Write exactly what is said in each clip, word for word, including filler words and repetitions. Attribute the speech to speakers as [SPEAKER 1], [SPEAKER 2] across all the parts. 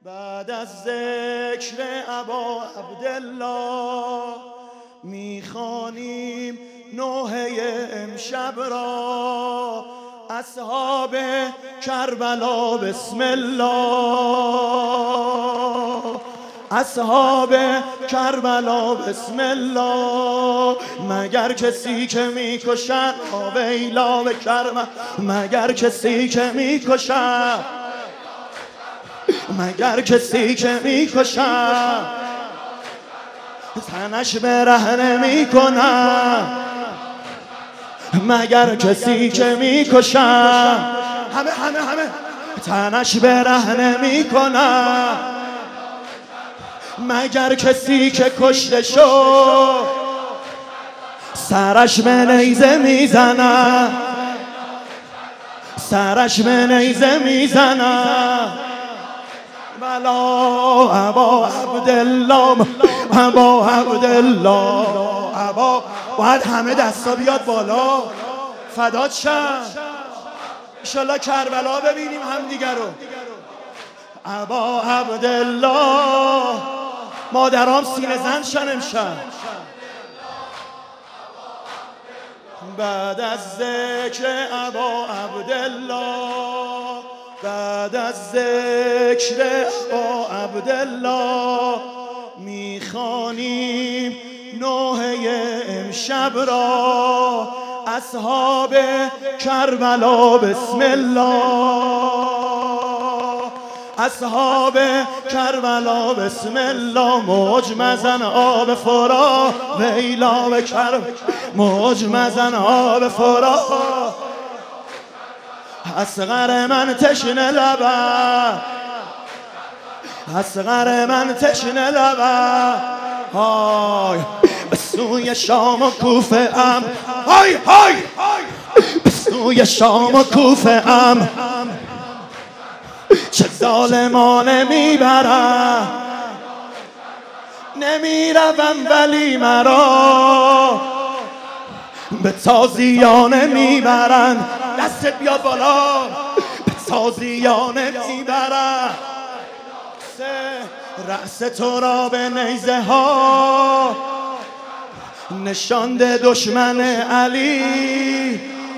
[SPEAKER 1] بعد از ذکر ابا عبدالله میخوانیم نوحه امشب را. اصحاب کربلا بسم الله، اصحاب کربلا بسم الله. مگر کسی که میکشد ویلا به کربلا، مگر کسی که میکشد، مگر کسی که میکشد تنش برهنه میکنه، مگر کسی که میکشد همه همه همه تنش برهنه میکنه، مگر کسی که کشته شد سرش به نیزه میزنه، سرش به نیزه میزنه. بلا ابا عبدالله، ابا عبدالله، ابا. باید همه دستا بیاد بالا، فدات شم. انشالله کربلا ببینیم هم دیگر رو. ابا عبدالله، مادرام سینه زن شن امشب. بعد از ذکر ابا عبدالله، بعد از ذکر ابا عبدالله میخوانیم نوحه امشب را. اصحاب کربلا بسم الله، اصحاب کربلا بسم الله. موج مزن آب فرات ویلا به کربلا، موج مزن آب فرات. اصغر من تشنه لبه، اصغر من تشنه لبه. های به سوی شام و کوفه ام، های های به سوی شام و کوفه ام. چه ظالمانه میبرم، نمیروم ولی مرا به تازیانه میبرن. دستت بیاد بالا، به تازیانه میبرن. رأس تو را به نیزه ها نشانده دشمن علی.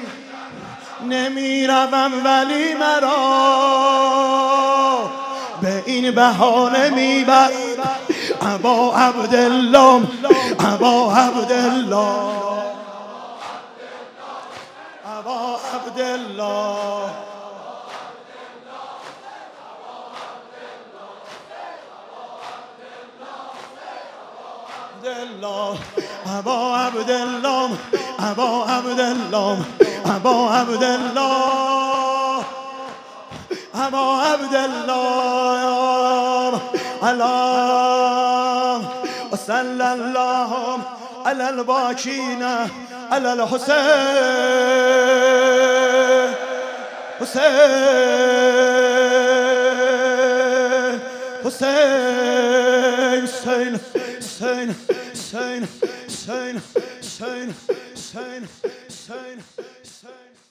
[SPEAKER 1] نمیروم ولی مرا به این بهانه میبر. ابا عبدالله، ابا عبدالله، ابا عبدالله. ابا عبدالله، ابا عبدالله، ابا عبدالله، ابا عبدالله. الله وصلى الله على الباكين على الحسين، حسين حسين حسين حسين حسين حسين حسين حسين حسين حسين.